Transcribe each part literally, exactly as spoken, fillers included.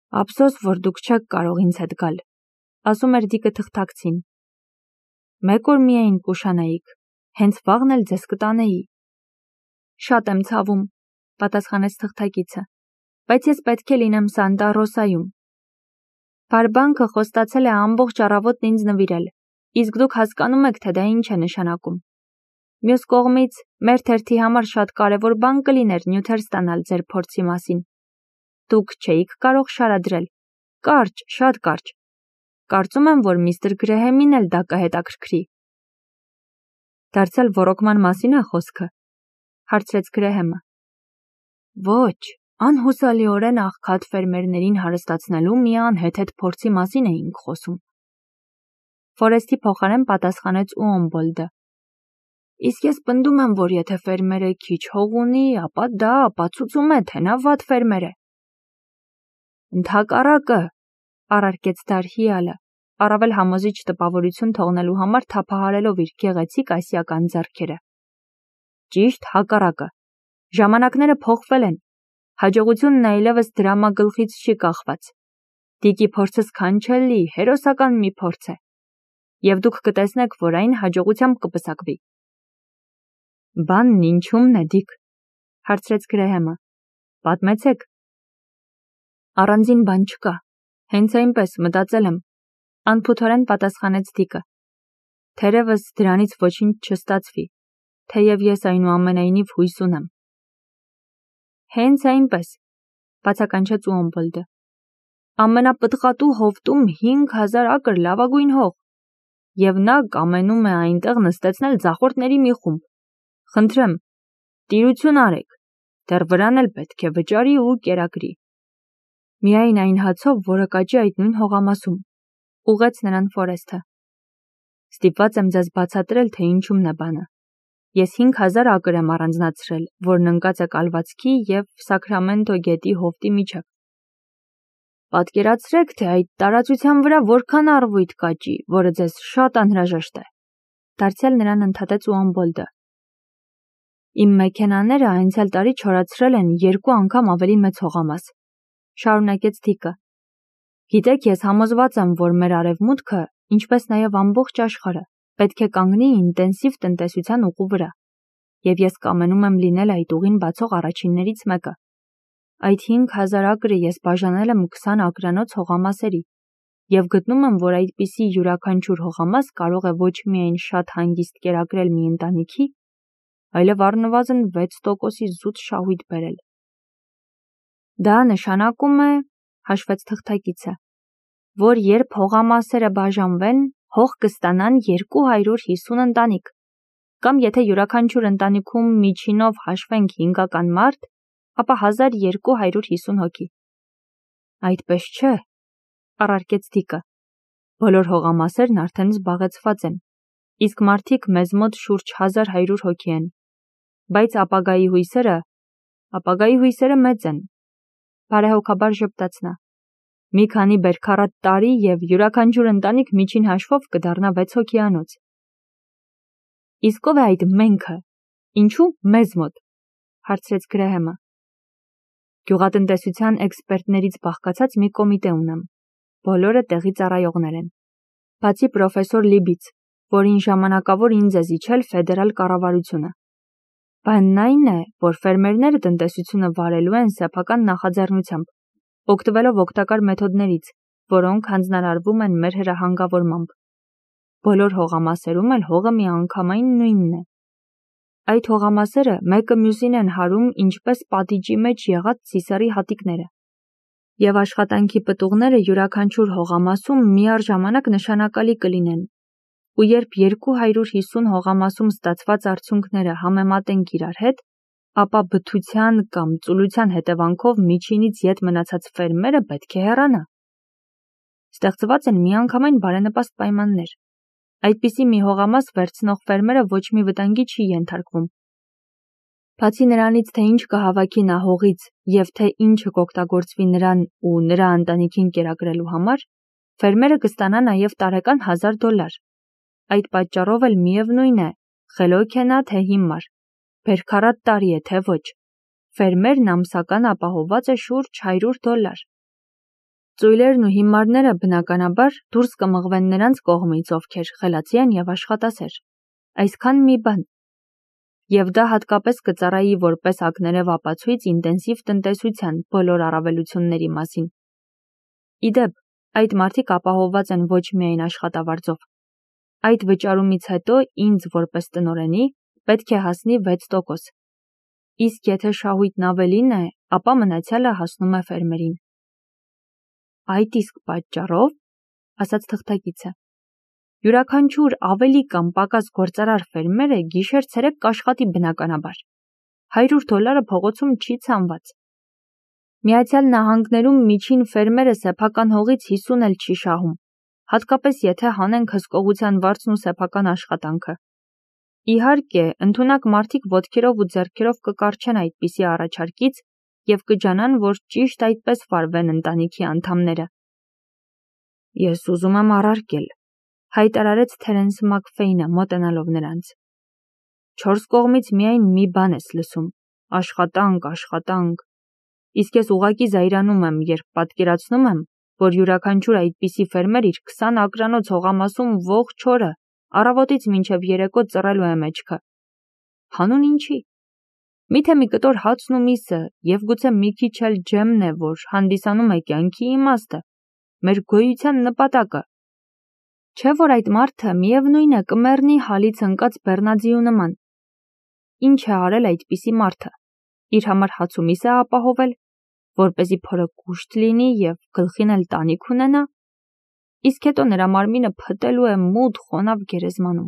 Ափսոս, որ դուք չեք կարող ինձ հետ գալ, ասում էր Դիկը թղթակցին։ Մեկ օր միայն կուշանայիք, հենց վաղն էլ ձեզ կտանեի։ Շատ եմ ցավում, պատասխանեց թղթակիցը, բայց ես պետք է լինեմ Սանտա Ռոսայում։ Բարբանքը խոստացել է ամբողջ առավոտն ինձ նվիրել, իսկ դուք հասկանում եք, թե դա ինչ է նշանակում։ Մյուս կողմից, մեր թերթի համար շատ կարևոր բան կլիներ նյութեր ստանալ ձեր փորձի մասին։ Դուք չէիք կարող շարադրել։ Կարճ, շատ կարճ։ Կարծում եմ, որ միստր Գրեհեմին էլ դա կհետաքրքրի։ Դարձյալ ոռոգման մասին է խոսքը, հարցրեց Գրեհեմը։ Ոչ, անհուսալիորեն աղքատ ֆերմերներին հարստացնելու մի անհեթեթ փորձի մասին էինք խոսում։ Ֆորեստի փոխարեն պատասխանեց Ուոմբոլդը։ Իսկ ես պնդում եմ, որ եթե ֆերմերը քիչ հող ունի, ապա դա ապացուցում է, թե նա վատ ֆերմեր է։ Ընդհակառակը, առարկեց Դարհիալը, առավել համոզիչ տպավորություն թողնելու համար թափահարելով իր գեղեցիկ ասիական ձեռքերը։ Ճիշտ հակառակը։ Ժամանակները փոխվել են։ Հաջողությունն այլևս դրամագլխից չի կախված։ Դիկի փորձը սքանչելի, հերոսական մի փորձ է։ Եվ դուք կտեսնեք, որ այն հաջողությամբ կպսակվի։ Բանն ինչումն է, Դիկ, հարցրեց Գրեհեմը։ Պատմեցեք։ Առանձին բան չկա, հենց այնպես մտածել եմ, անփութորեն պատասխանեց Դիկը։ Թերևս դրանից ոչինչ չստացվի, թեև ես այնուամենայնիվ հույս ունեմ։ Հենց այնպես, բացականչեց Ուոմբոլդը։ Ամենապտղատու հովտում հինգ հազար ակր լավագույն հող, և նա կամենում է այնտեղ նստեցնել ձախորդների մի խումբ։ Խնդրեմ, տիրություն արեք, դեռ վրան էլ պետք է վճարի ու կերակրի։ Միայն այն հացով, որը կաճի այդ նույն հողամասում, ուղղեց նրան Ֆորեստը։ Ստիպված եմ ձեզ բացատրել, թե ինչումն է բանը։ Ես հինգ հազար ակր եմ առանձնացրել, որն ընկած է կալվածքի և Սաքրամենտո գետի հովտի միջև։ Պատկերացրեք, թե այդ տարածության վրա որքան առվույթ կաճի, որը ձեզ շատ անհրաժեշտ է։ Դարձյալ նրան ընդհատեց Ուոմբոլդը։ Իմ մեքենաները անցյալ տարի չորացրել են երկու անգամ ավելի մեծ հողամաս, շարունակեց Դիկը։ Գիտեք, ես համոզված եմ, որ մեր արևմուտքը, ինչպես նաև ամբողջ աշխարհը, պետք է կանգնի ինտենսիվ տնտեսության ուղու վրա, և ես կամենում եմ լինել այդ ուղին բացող առաջիններից մեկը։ Այդ հինգ հազար ակրը ես բաժանել եմ քսան ակրանոց հողամասերի, և գտնում եմ, որ այդպիսի յուրաքանչյուր հողամաս կարող է ոչ միայն շատ հանգիստ կերակրել մի ընտանիքի, այլև առնվազն վեց տոկոսի զուտ շահույթ բերել։ Դա նշանակում է, հաշվեց թղթակիցը, որ երբ հողամասերը բաժանվեն, հող կստանան երկու հարյուր հիսուն ընտանիք, կամ եթե յուրաքանչյուր ընտանիքում միջինով հաշվենք հինգական մարդ, ապա հազար երկու հարյուր հիսուն հոգի։ Այդպես չէ, առարկեց Դիկը։ Բոլոր հողամասերն արդեն զբաղեցված են, իսկ մարդիկ մեզ մոտ շուրջ հազար հարյուր հոգի են, բայց ապագայի հույսերը, ապագայի հույսերը մեծ են, բարեհոգաբար ժպտաց նա։ Մի քանի բերքառատ տարի և յուրաքանչյուր ընտանիք միջին հաշվով կդառնա վեց հոգիանոց։ Իսկ ով է այդ մենքը, ինչու մեզ մոտ, հարցրեց Գրեհեմը։ Գյուղատնտեսության էքսպերտներից բաղկացած մի կոմիտե ունեմ, բոլորը տեղի ծառայողներ են, բացի պրոֆեսոր Լիբից, որին ժամանակավոր ինձ է զիջել ֆեդերալ կառավարությունը։ Բանն այն է, որ ֆերմերները տնտեսությունը վարելու են սեփական նախաձեռնությամբ, օգտվելով օգտակար մեթոդներից, որոնք հանձնարարվում են մեր հրահանգավորմամբ։ Բոլոր հողամասերում էլ հողը միանգամայն նույնն է։ Այդ հողամասերը մեկը մյուսին են հարում ինչպես պատիճի մեջ եղած ծիսերի հատիկները։ Եվ աշխատանքի պտուղները յուրաքանչյուր հողամասում միառժամանակ նշանակալի կլինեն, ու երբ երկու հարյուր հիսուն հողամասում ստացված արդյունքները համեմատենք իրար հետ, ապա բթության կամ ծուլության հետևանքով միջինից ետ մնացած ֆերմերը պետք է հեռանա։ Ստեղծված են միանգամայն բարենպաստ պայմաններ։ Այդպիսի մի հողամաս վերցնող ֆերմերը ոչ մի վտանգի չի ենթարկվում։ Բացի նրանից, թե ինչ կհավաքի նա հողից և թե ինչը կօգտագործվի նրան ու նրա ընտանիքին կերակրելու համար, ֆերմերը կստանա նաև տարեկան հազար դոլար։ Այդ պատճառով էլ միևնույն է, խելոք է նա, թե հիմար, բերքառատ տարի է, թե ոչ, ֆերմերն ամսական ապահովված է շուրջ հարյուր դոլար։ Ծույլերն ու հիմարները բնականաբար դուրս կմղվեն նրանց կողմից, ովքեր խելացի են և աշխատասեր։ Այսքան մի բան։ Եվ դա հատկապես կծառայի որպես ակներև ապացույց ինտենսիվ տնտեսության բոլոր առավելությունների մասին։ Իդեպ, այդ մարդիկ ապահովված են ոչ միայն աշխատավարձով։ Այդ վճարումից հետո ինձ որպես տնօրենի պետք է հասնի վեց տոկոս։ Իսկ եթե շահույթն ավելին է, ապա մնացյալը հասնում է ֆերմերին։ Այդ իսկ պատճառով, ասաց թղթակիցը, յուրաքանչյուր ավելի կամ պակաս գործարար ֆերմերը գիշեր-ցերեկ կաշխատի բնականաբար։ Հարյուր դոլարը փողոցում չի ցանված։ Միացյալ Նահանգներում միջին ֆերմերը սեփական հողից հիսուն էլ չի շահում, հատկապես եթե հանենք հսկողության վարձն ու սեփական աշխատանքը։ Իհարկե, ընդունակ մարդիկ ոտքերով ու ձեռքերով կկառչեն այդպիսի առաջարկից և կջանան, որ ճիշտ այդպես վարվեն ընտանիքի անդամները։ Ես ուզում եմ առարկել, հայտարարեց Թերենս Մաքֆեյնը մոտենալով նրանց։ Չորս կողմից միայն մի բան ես լսում՝ աշխատանք, աշխատանք։ Իսկ ես ուղղակի զայրանում եմ, երբ պատկերացնում եմ, որ յուրաքանչյուր այդպիսի ֆերմեր իր քսան ակրանոց հողամասում ողջ օրը առավոտից մինչև երեկո ծռելու է մեջքը։ Հանուն ինչի։ Միթե մի կտոր հացն ու միսը և գուցե մի քիչ էլ ջեմն է, որ հանդիսանում է կյանքի իմաստը, մեր գոյության նպատակը։ Չէ՞ որ այդ մարդը միևնույն է կմեռնի հալից ընկած բեռնաձիու նման։ Ինչ է արել այդպիսի մարդը։ Իր համար հաց ու միս է ապահովել, որպեսզի փորը կուշտ լինի և գլխին էլ տանիք ունենա, իսկ հետո նրա մարմինը փտելու է մութ խոնավ գերեզմանում։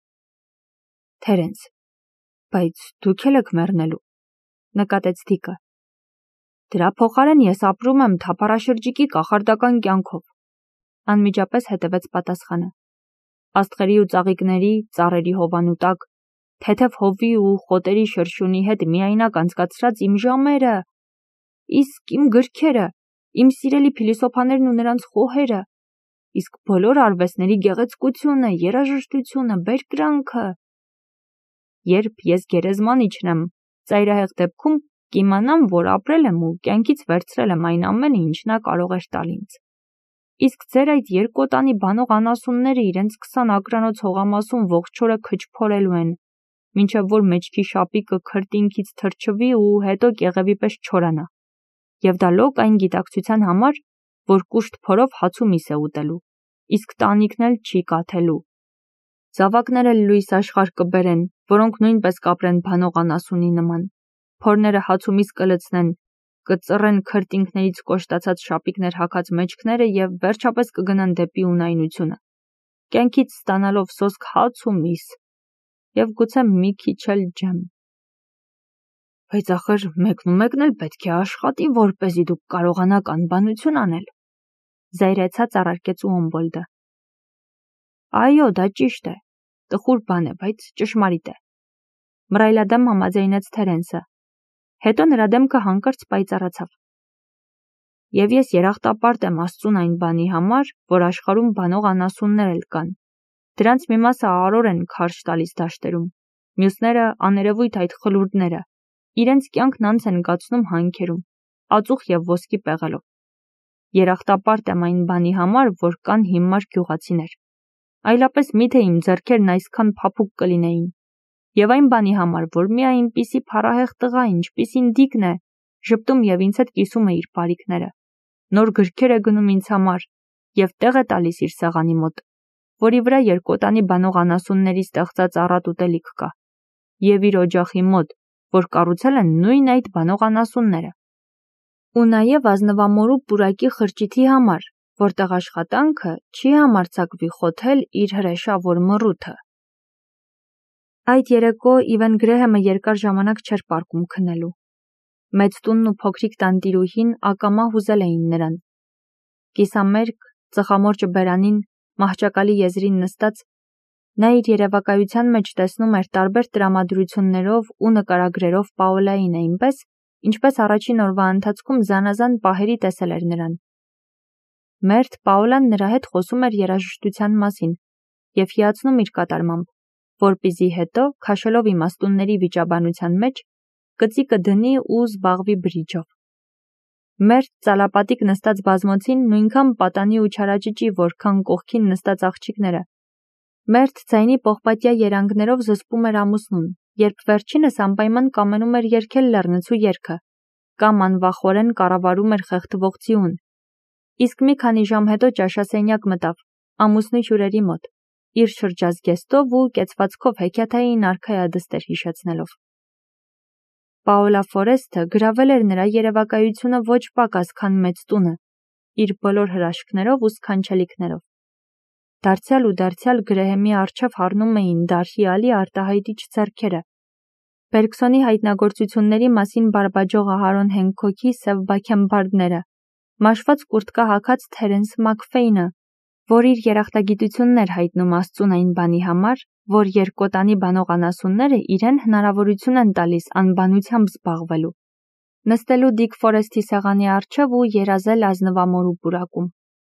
Թերենս, բայց դուք էլ եք մեռնելու, նկատեց Դիկը։ Դրա փոխարեն ես ապրում եմ թափառաշրջիկի կախարդական կյանքով, անմիջապես հետևեց պատասխանը։ Աստղերի ու ծաղիկների, ծառերի հովանու տակ, թեթև հովի ու խոտերի շրշյունի հետ միայնակ անցկացրած իմ ժամերը, իսկ իմ գրքերը, իմ սիրելի փիլիսոփաներն ու նրանց խոհերը, իսկ բոլոր արվեստների գեղեցկությունը, երաժշտությունը, բերկրանքը։ Երբ ես գերեզման իջնեմ, ծայրահեղ դեպքում կիմանամ, որ ապրել եմ ու կյանքից վերցրել եմ այն ամենը, ինչ նա կարող էր տալ ինձ։ Իսկ ձեր այդ երկոտանի բանող անասունները իրենց քսան ակրանոց հողամասում ողջ օրը քչփորելու են, մինչև որ մեջքի շապիկը քրտինքից թրջվի ու հետո կեղևի պես չորանա։ Եվ դա լոկ այն գիտակցության համար, որ կուշտ փորով հաց ու միս է ուտելու, իսկ տանիքն էլ չի կաթելու։ Զավակներ էլ լույս աշխարհ կբերեն, որոնք նույնպես կապրեն բանող անասունի նման։ Փորները հաց ու միս կլցնեն, կծռեն քրտինքներից կոշտացած շապիկներ հագած մեջքները և վերջապես կգնան դեպի ունայնությունը, կյանքից ստանալով սոսկ հաց ու միս, և գուցե մի քիչ էլ ջեմ։ Բայց ախր մեկնումեկն էլ պետք է աշխատի, որպեսզի դուք կարողանաք անբանություն անել, զայրացած առարկեց Ուոմբոլդը։ Այո, դա ճիշտ է, տխուր բան է, բայց ճշմարիտ է, մռայլադեմ համաձայնեց Թերենսը։ Հետո նրա դեմքը հանկարծ պայծառացավ։ Եվ ես երախտապարտ եմ Աստծուն այն բանի համար, որ աշխարհում բանող անասուններ էլ կան։ Դրանց մի մասը արոր են քարշ տալիս դաշտերում, մյուսները աներևույթ այդ խլուրդները, իրենց կյանքն անց են կացնում հանքերում, ածուխ և ոսկի պեղելով։ Երախտապարտ եմ այն բանի համար, որ կան հիմար գյուղացիներ։ Այլապես միթե իմ ձեռքերն այսքան փափուկ կլինեին։ Եվ այն բանի համար, որ մի այնպիսի փառահեղ տղա, ինչպիսին Դիկն է, ժպտում և ինձ հետ կիսում է իր բարիքները, նոր գրքեր է գնում ինձ համար և տեղ է տալիս իր սեղանի մոտ, որի վրա երկոտանի բանող անասունների ստեղծած առատ ուտելիք կա, և իր օջախի մոտ, որ կառուցել են նույն այդ բանող անասունները։ Ու նաև ազնվամորու պուրակի խրճիթի համար, որտեղ աշխատանքը չի համարձակվի խոթել իր հրեշավոր մռութը։ Այդ երեկո Իվեն Գրեհեմը երկար ժամանակ չէր պարկում քնելու։ Մեծ տունն ու փոքրիկ տանտիրուհին ակամա հուզել էին նրան։ Կիսամերկ, ծխամորճը բերանին, մահճակալի եզրին նստած, նա իր երևակայության մեջ տեսնում էր տարբեր տրամադրություններով ու նկարագրերով Պաոլային այնպես, ինչպես առաջին օրվա ընթացքում զանազան պահերի տեսել էր նրան։ Մերթ Պաոլան նրա հետ խոսում էր երաժշտության մասին և հիացնում իր կատարմամբ, որպեսզի հետո, քաշելով իմաստունների վիճաբանության մեջ, կծիկը դնի ու զբաղվի բրիջով։ Մերթ ծալապատիկ նստած բազմոցին նույնքան պատանի ու չարաճճի, որքան կողքին նստած աղջիկները։ Մերթ ձայնի պողպատյա երանգներով զսպում էր ամուսնուն, երբ վերջինս անպայման կամենում էր երգել լեռնցու երգը, կամ անվախորեն կառավարում էր խեղդվող ձիուն։ Իսկ մի քանի ժամ հետո ճաշասենյակ մտավ, ամուսնու հյուրերի մոտ, իր շրջազգեստով ու կեցվածքով հեքիաթային արքայադստեր հիշեցնելով։ Պաոլա Ֆորեսթը գրավել էր նրա երևակայությունը ոչ պակաս, քան մեծ տունը, իր բոլոր հրաշքներով ու սքանչելիքներով։ Դարձյալ ու դարձյալ Գրեհեմի առջև հառնում էին դարհիալի արտահայտիչ ձեռքերը։ Բերգսոնի հայտնագործությունների մասին բարբաջող Ահարոն Հենքոքի սև բաքենբարդները, մաշված կուրտկա հագած Թերենս Մաքֆեյնը, որ իր երախտագիտությունն էր հայտնում Աստծուն այն բանի համար, որ երկկոտանի բանող անասունները իրեն հնարավորություն են տալիս անբանությամբ զբաղվելու, նստելու Դիկ Ֆորեսթի սեղանի առջև ու երազել ազնվամորու պուրակում։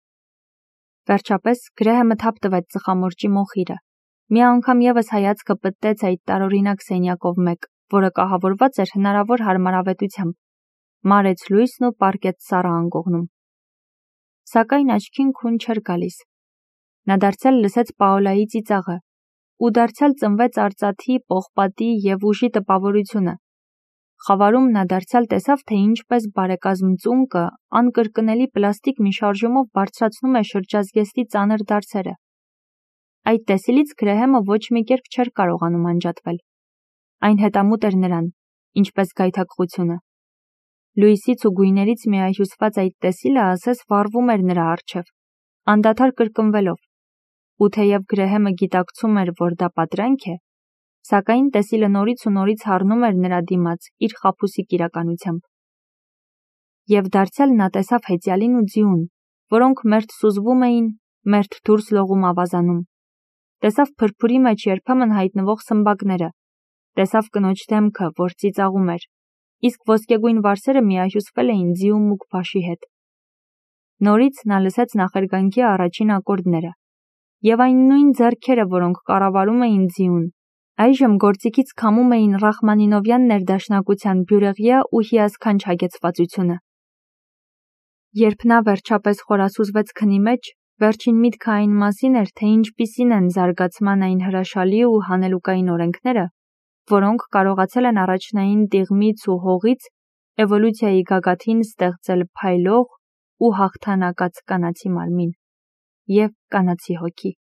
Վերջապես Գրեհեմը թափ տվեց ծխամորճի մոխիրը։ Մի անգամ ևս հայացքը պտտեց այդ տարօրինակ սենյակով մեկ, որը կահավորված էր հնարավոր հարմարավետությամբ, մարեց լույսն ու պառկեց սառը անկողնում։ Սակայն աչքին քուն չէր գալիս։ Նա դարձյալ լսեց Պաոլայի ծիծաղը ու դարձյալ ծնվեց արծաթի, պողպատի և ուժի տպավորությունը։ Խավարում նա դարձյալ տեսավ, թե ինչպես բարեկազմ ծունկը անկրկնելի պլաստիկ մի շարժումով բարձրացնում է շրջազգեստի ծանր դարսերը։ Այդ տեսիլից Գրեհեմը ոչ մի կերպ չէր կարողանում անջատվել։ Այն հետամուտ էր նրան, ինչպես գայթակղությունը։ Լույսից ու գույներից միահյուսված այդ տեսիլը ասես վառվում էր նրա առջև, անդադար կրկնվելով, ու թեև Գրեհեմը գիտակցում էր, որ դա պատրանք է, սակայն տեսիլը նորից ու նորից հառնում էր նրա դիմաց իր խաբուսիկ իրականությամբ։ Եվ դարձյալ նա տեսավ հեծյալին ու ձիուն, որոնք մերթ սուզվում էին, մերթ դուրս լողում ավազանում։ Տեսավ փրփուրի մեջ երբեմն հայտնվող սմբակները, տեսավ կնոջ դեմքը, որ ծիծաղում էր, իսկ ոսկեգույն վարսերը միահյուսվել էին ձիու մուգ բաշի հետ։ Նորից նա լսեց նախերգանքի առաջին ակորդները, և այն նույն ձեռքերը, որոնք կառավարում էին ձիուն, այժմ գործիքից քամում էին Ռախմանինովյան ներդաշնակության բյուրեղյա ու հիասքանչ հագեցվածությունը։ Երբ նա վերջապես խորասուզվեց քնի մեջ, վերջին միտքը այն մասին էր, թե ինչպիսին են զարգացման այն հրաշալի ու հանելուկային օրենքները, որոնք կարողացել են առաջնային տիղմից ու հողից էվոլյուցիայի գագաթին ստեղծել փայլող ու հաղթանակած կանացի մարմին և կանացի հոգի։